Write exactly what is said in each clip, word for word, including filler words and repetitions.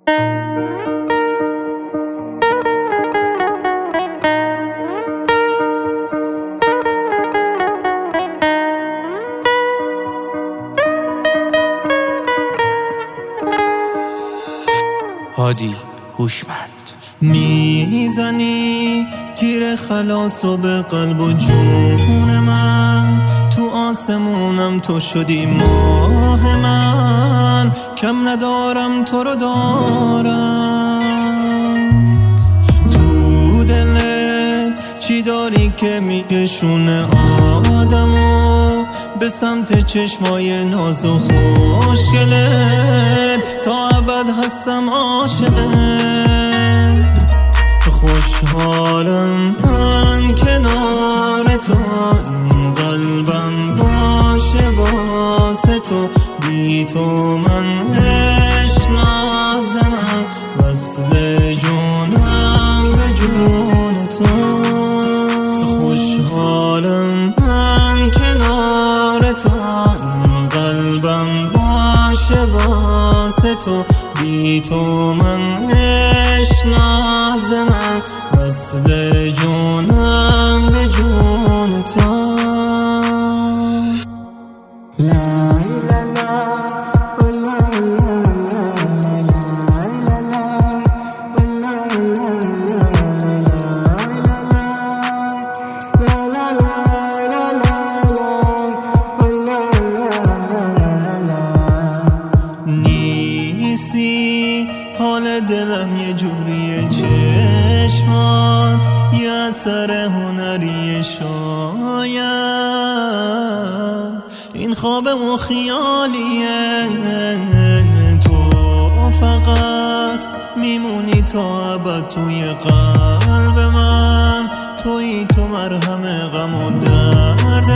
هادی هوشمند. میزنی تیر خلاصو به قلب و جون من، تو آسمونم تو شدی ماه من، کم ندارم تو رو دارم. تو دلت چی داری که میکشونه آدمو به سمت چشمای ناز و خوشگلت؟ تا ابد هستم عاشقت. خوشحالم من کنار تو، قلبم باشه واسه تو، بی تو من عشق نازمم، وصل جونم به جون تو. خوشحالم من کنار تو، قلبم باشه واسه تو، بی تو من عشق نازمم، وصل جونم به جون تو. لا لا لا نیستی حال دلم یه جوریه، چشمات یه اثر هنری، شاید این خوابم و خیالیه. تو فقط میمونی تا ابد توی قلب من، توی تو مرهم غم و درد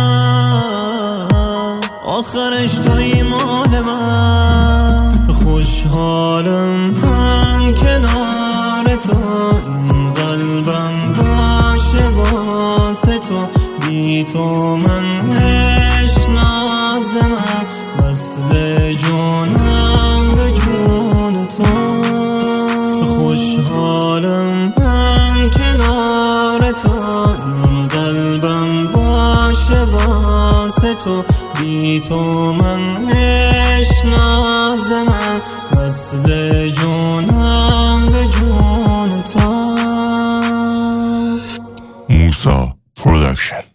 من، آخرش توی مال من. خوشحالم من کنار تو، قلبم باشه واسه تو، بی تو من عشق نازمم، وصل جونم به جون تو. خوشحالم من کنار تو، قلبم باشه واسه تو، بی تو من عشق نازمم، وصل جونم به جون تو. موسا پرودکشن.